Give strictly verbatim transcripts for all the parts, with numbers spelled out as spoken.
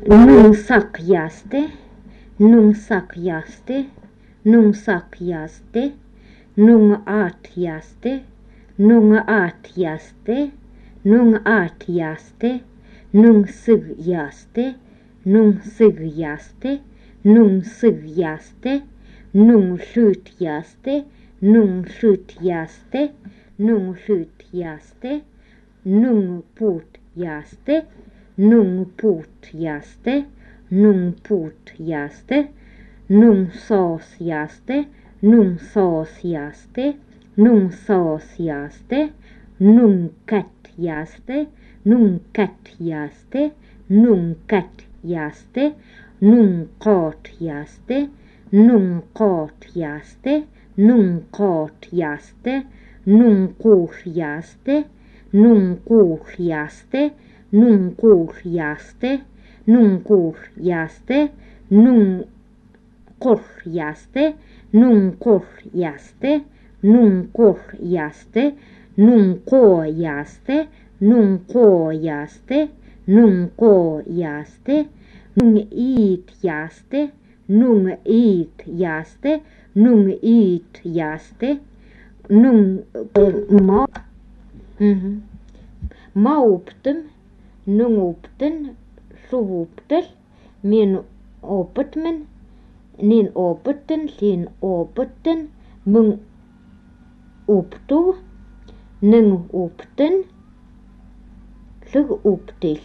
Nung sakyaste, nung sakyaste, nung sakyaste, nung atyaste, nung atyaste, nung atyaste, nung sigyaste, nung sigyaste, nung sigyaste, nung slutyaste, nung slutyaste, nung slutyaste, nung putyaste, nung putyaste, nung putyaste, nung sasyaste, nung sasyaste, nung sasyaste, nung katyaste, nung katyaste, nung katyaste, nung qatyaste, nung qatyaste, nung qatyaste, nung quryaste, nung quryaste, nung quryaste, nung quryaste, nung quryaste, nung quryaste, nung quryaste, nung qoyaste, nung qoyaste, nung qoyaste, nung ityaste, nung ityaste, nung ityaste, nung ma mhm mauptum, nung upten, suvuptel, min opetmen, nin opeten, lin opeten, mung uptu, nung upten, lug uptil.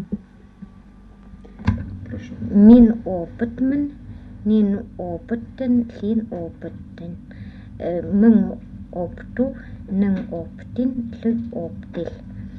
Min opetmen, nin opeten, lin opeten, mung optu, nung optin, lug optil.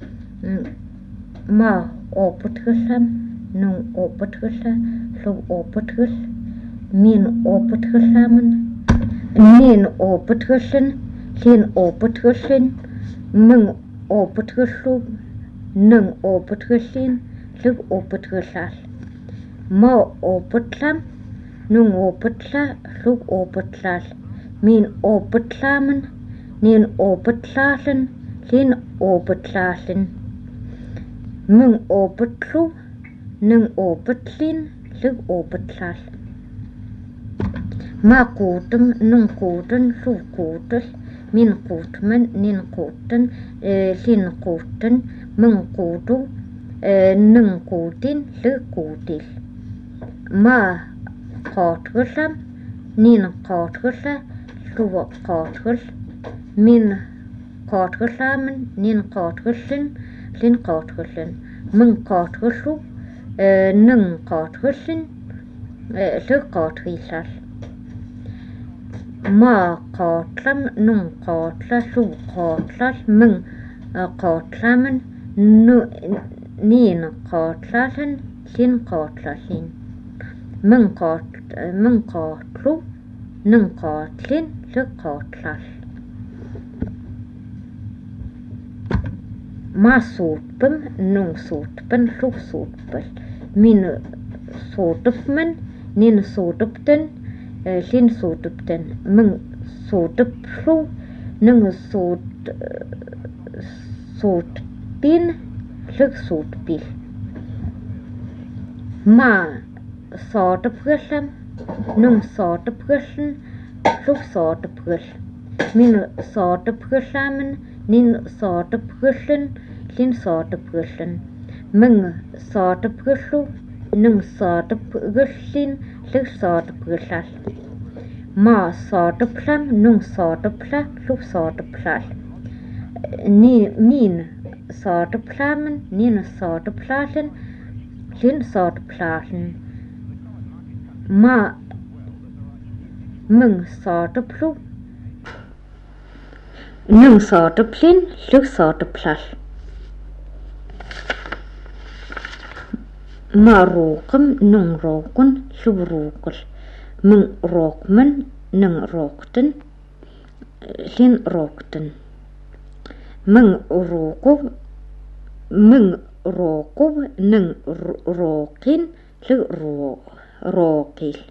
Ma opetgelsam, nung opetgelse, lug opetgels, min opetgelsamen, nin opetgelsen, lin opetgelsen, mung opetgelslu, nung opetgelsin, lug opetgelsal. Ma opetlam, nung opetla, lug opetlal, min opetlamen, nin opetlalen, lin opetlalen, mung opetlu, nung opetlin, lug opetlal. Ma kotem, nung koten, lug kotel, min kotmen, nin koten, lin koten, mung kotu, nung kotin, lug kotil. Ma katgelsam, nin katgelse, lug katgels, min katgelsamen, nin katgelsen, lin katgelsen, mung katgelslu, nung katgelsen, lug katgelsal. Ma katlam, nung katla, lug katlal, mung katlamen, nin katlalen, lin katlalin. Mung kat, mung katlu, nung katlin, lug katlal. Ma sotpem, nung sotpen, lug sotpel, min sotepmen, nin sotepten, lin sotepten, mung soteplu, nung sot sotpin, lug sotpil. Ma satepgelsam, nung satepgelsen, lug satepgels, min satepgelsamen, nin satepgelsen, lin satepgelsen, mung satepgelslu, nung satepgelsin, lug satepgelsal. Ma sateplam, nung satepla, lug sateplal. Ni, min sateplamen, nin sateplalen, lin sateplalen. Ma mung sateplu, nung sateplin, lug sateplal. Ma rokem, nung roken, lug rokel, mung rokmen, nung rokten, lin rokten. Mung rokov, mung rokov, nung rokin, lug rokil.